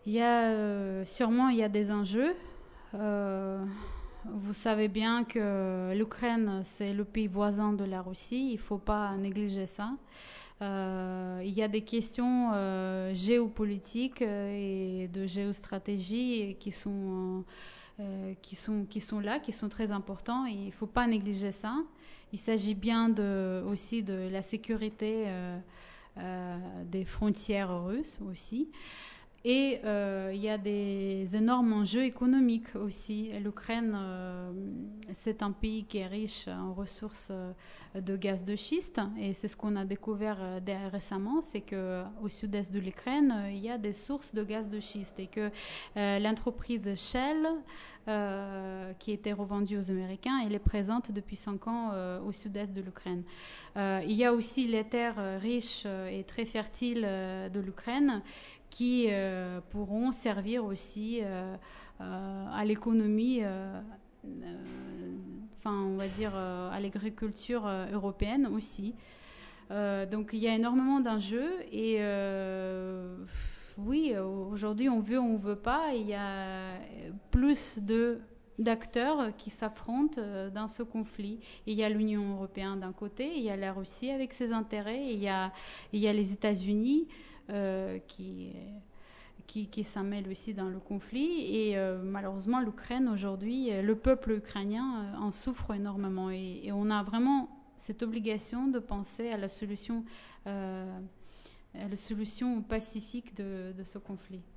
Sûrement il y a des enjeux. Euh, Vous savez bien que l'Ukraine, c'est le pays voisin de la Russie. Il ne faut pas négliger ça. Il y a des questions géopolitiques et de géostratégie qui sont là, qui sont très importants. Et il ne faut pas négliger ça. Il s'agit bien aussi de la sécurité des frontières russes aussi. Et il y a des énormes enjeux économiques aussi. L'Ukraine, c'est un pays qui est riche en ressources de gaz de schiste. Et c'est ce qu'on a découvert récemment, c'est qu'au sud-est de l'Ukraine, il y a des sources de gaz de schiste. Et que l'entreprise Shell, qui était revendue aux Américains, elle est présente depuis 5 ans au sud-est de l'Ukraine. Il y a aussi les terres riches et très fertiles de l'Ukraine qui pourront servir aussi à l'économie, on va dire à l'agriculture européenne aussi. Donc il y a énormément d'enjeux et oui, aujourd'hui on veut ou on veut pas, il y a plus d'acteurs qui s'affrontent dans ce conflit. Il y a l'Union européenne d'un côté, il y a la Russie avec ses intérêts, il y a les États-Unis qui s'en mêlent aussi dans le conflit. Et malheureusement, l'Ukraine aujourd'hui, le peuple ukrainien en souffre énormément. Et on a vraiment cette obligation de penser à la solution pacifique de ce conflit.